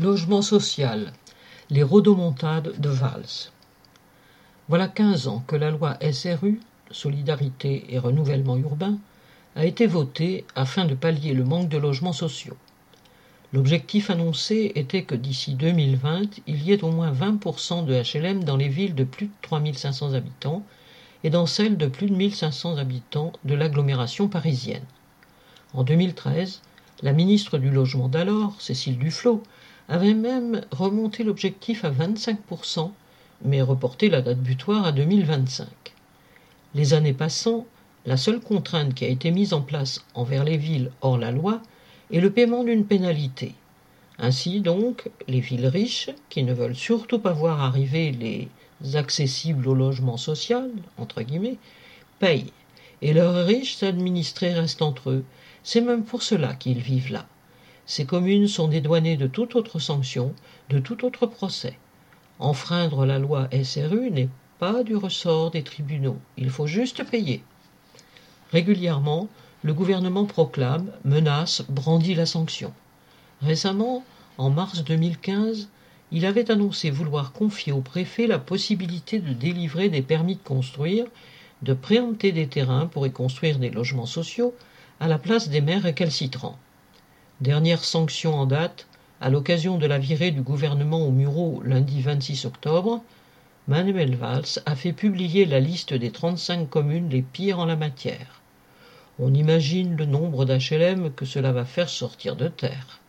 Logement social, les rodomontades de Valls. Voilà 15 ans que la loi SRU, Solidarité et Renouvellement Urbain, a été votée afin de pallier le manque de logements sociaux. L'objectif annoncé était que d'ici 2020, il y ait au moins 20% de HLM dans les villes de plus de 3500 habitants et dans celles de plus de 1500 habitants de l'agglomération parisienne. En 2013, la ministre du Logement d'alors, Cécile Duflot, avait même remonté l'objectif à 25%, mais reporté la date butoir à 2025. Les années passant, la seule contrainte qui a été mise en place envers les villes hors la loi est le paiement d'une pénalité. Ainsi donc, les villes riches, qui ne veulent surtout pas voir arriver les accessibles au logement social, entre guillemets, payent, et leurs riches administrés restent entre eux. C'est même pour cela qu'ils vivent là. Ces communes sont dédouanées de toute autre sanction, de tout autre procès. Enfreindre la loi SRU n'est pas du ressort des tribunaux, il faut juste payer. Régulièrement, le gouvernement proclame, menace, brandit la sanction. Récemment, en mars 2015, il avait annoncé vouloir confier au préfet la possibilité de délivrer des permis de construire, de préempter des terrains pour y construire des logements sociaux à la place des maires récalcitrants. Dernière sanction en date, à l'occasion de la virée du gouvernement au Mureau lundi 26 octobre, Manuel Valls a fait publier la liste des 35 communes les pires en la matière. On imagine le nombre d'HLM que cela va faire sortir de terre.